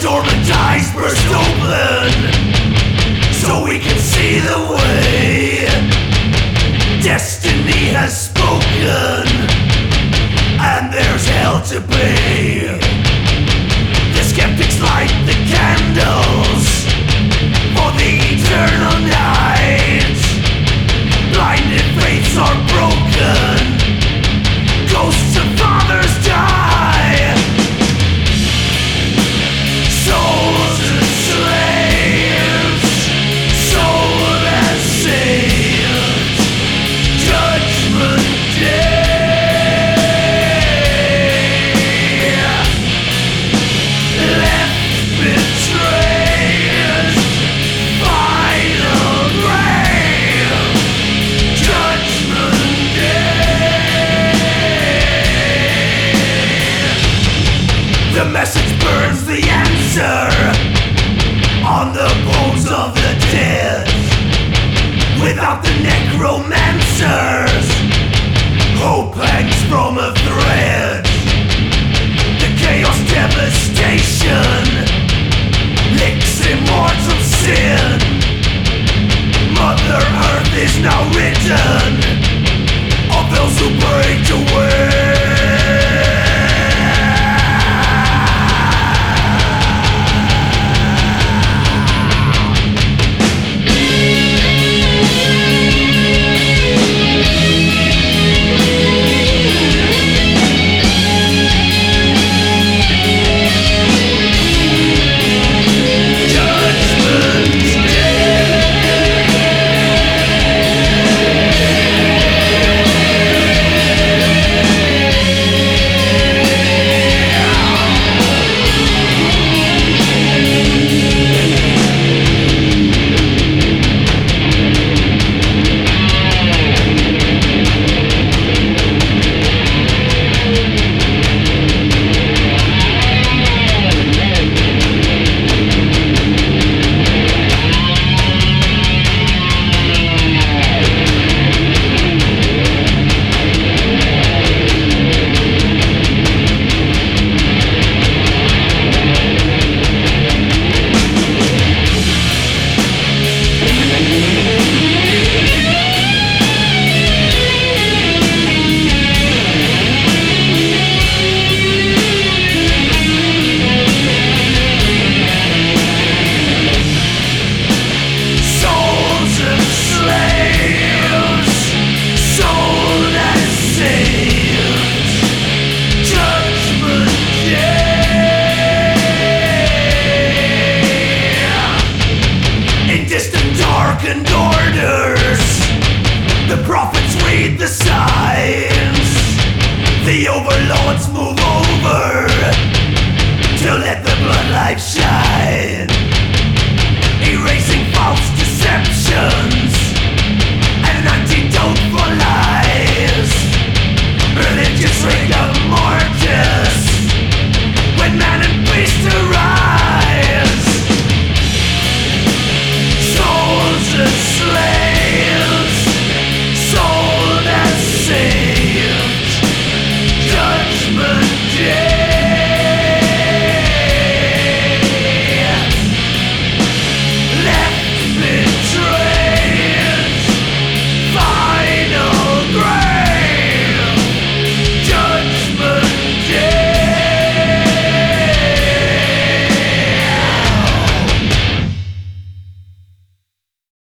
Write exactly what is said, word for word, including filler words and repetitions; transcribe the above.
dormant eyes burst open so we can see the way. Destiny has spoken, and there's hell to pay. The skeptics light the candles for the eternal night. Blinded faiths are broken, ghosts of fathers die. Souls and slaves, soul and saved. Judgment Day. Left betrayed, final grave. Judgment Day. The message burns the answer on the bones of the dead. Without the necromancers, hope hangs from a thread. The chaos devastation licks immortal sin. Mother Earth is now ridden of those who break away. Darkened orders, the prophets read the signs. The overlords move over to let the bloodlight shine, erasing false deceptions